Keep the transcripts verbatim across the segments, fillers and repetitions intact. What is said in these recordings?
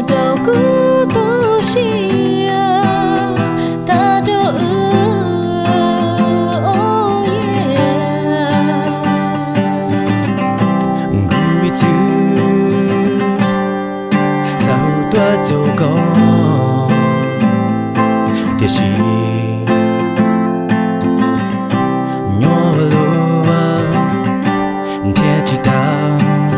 đầu cứ tu xia ta đâu oh yeah ngui chứ sao tua châu có tiếc chi nhỏ lúa tiếc chi ta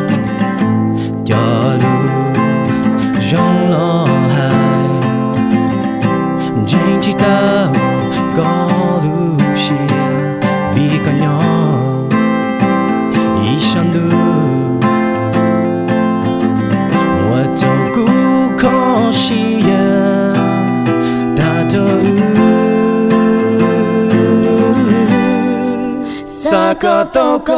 cho lúa trong lo hai chính chi ta có lúa xia vì con nhỏ ý san lúa我走古可惜呀，大头啥个都讲，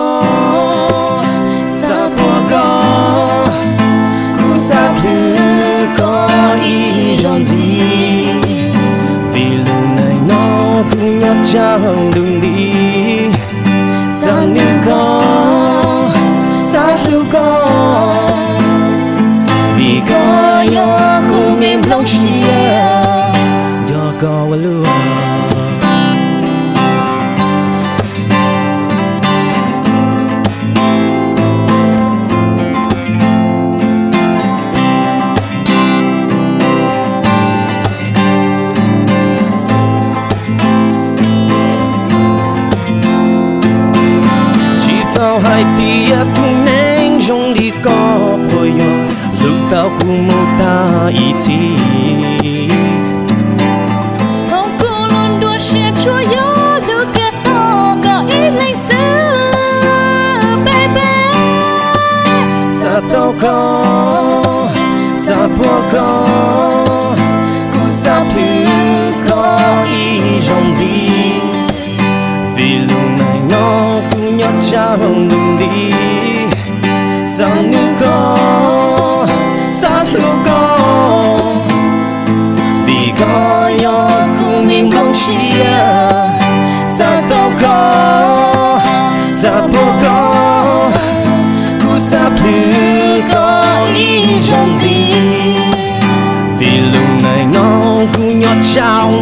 啥不讲，苦啥不可以让你，vì lần này nó cũng nhớ chẳng đừng đi, sao như con, sao lưu con. Vì có gió cũng mềm lòng chia gió có qua lúa chỉ vào hai tia thùng nén trong đi có bồi gió lúc tao cũng mô ta ý chí ông cô luôn đua xe cho gió lúc cái to có ý lên xưa baby sa tao có sa bùa có cũng sa thứ có ý rong gì vì lúc này nó cũng nhớ cha không đừng đi sao như có sao lưu có vì có gió cũng mềm lòng chia sao tao có sao bố có cũng sao lưu có ý rằng gì vì lúc này nó cũng nhớ trao